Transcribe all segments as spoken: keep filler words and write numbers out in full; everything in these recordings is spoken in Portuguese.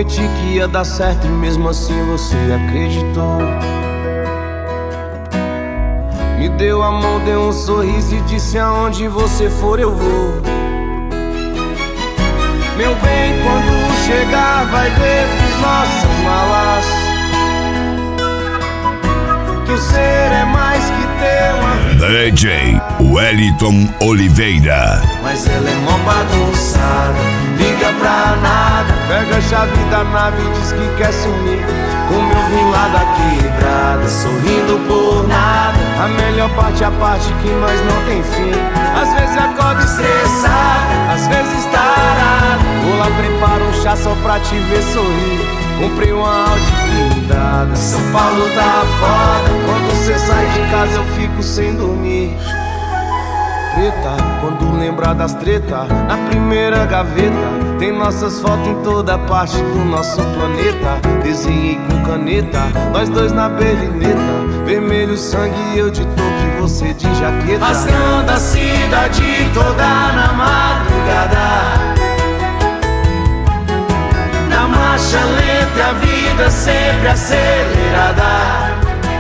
prometi que ia dar certo e mesmo assim você acreditou. Me deu a mão, deu um sorriso e disse: aonde você for eu vou. Meu bem, quando chegar vai ver, fiz nossas malas. Que o ser é mais que ter uma vida. D J Wellington Oliveira. Mas ela é mó bagunçada, liga pra nada, pega a chave da nave e diz que quer sumir. Como eu vim lá da quebrada, sorrindo por nada. A melhor parte é a parte que nós não tem fim. Às vezes acordo estressado, às vezes tarado. Vou lá, preparo um chá só pra te ver sorrir. Comprei uma Audi blindada, São Paulo tá foda. Quando cê sai de casa eu fico sem dormir. Preta, quando lembrar das treta, na primeira gaveta tem nossas fotos em toda parte do nosso planeta. Desenhei com caneta, nós dois na belineta. Vermelho sangue e eu de touca e você de jaqueta. Rasgando a cidade toda na madrugada. Na marcha lenta e a vida sempre acelerada.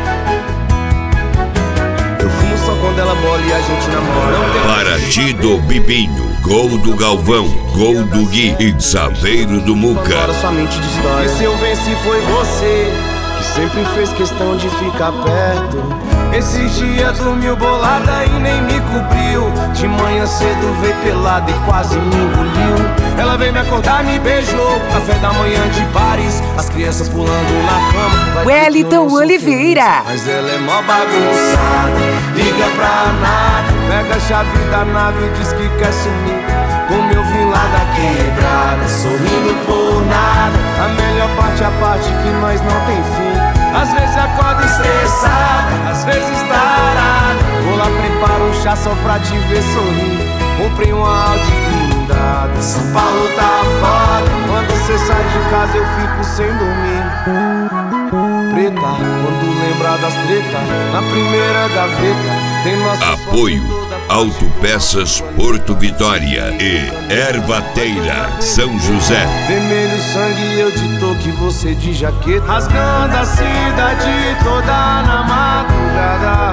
Eu fumo só quando ela bola e a gente namora. Paraty do Bibinho, gol do Galvão, gol do Gui e Saveiro do Muca. Somente de história. E se eu venci foi você, que sempre fez questão de ficar perto. Esses dias dormiu bolada e nem me cobriu. De manhã cedo veio pelada e quase me engoliu. Ela veio me acordar, me beijou. Café da manhã de Paris, as crianças pulando na cama. Wellington Oliveira. Mas ela é mó bagunçada, liga pra nada, pega a chave da nave e diz que quer sumir. Como eu vim lá da quebrada, sorrindo por nada. A melhor parte é a parte que nós não tem fim. Às vezes acordo estressado, às vezes tarado. Vou lá, preparo um chá só pra te ver sorrir. Comprei uma Audi blindada, São Paulo tá foda. Quando cê sai de casa eu fico sem dormir. Preta, quando lembrar das treta, na primeira gaveta tem nossa apoio Autopeças Porto Vitória e Ervateira São José. Vermelho sangue e eu de touca e você de jaqueta. Rasgando a cidade toda na madrugada.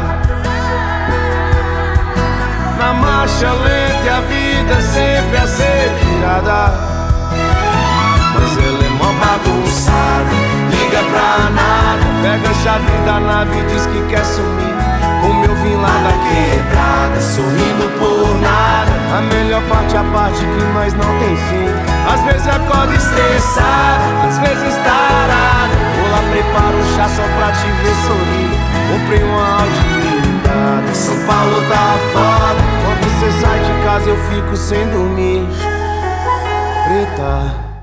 Na marcha lenta e a vida sempre acelerada. Mas ela é mó bagunçada, liga pra nada, pega a chave da nave e diz que quer sumir. Como eu vim lá da quebrada, sorrindo por nada. A melhor parte é a parte que nós não tem fim. Às vezes acordo estressado, às vezes tarado. Vou lá, preparo um chá só pra te ver sorrir. Comprei uma Audi blindada, São Paulo tá foda. Quando cê sai de casa eu fico sem dormir. Preta.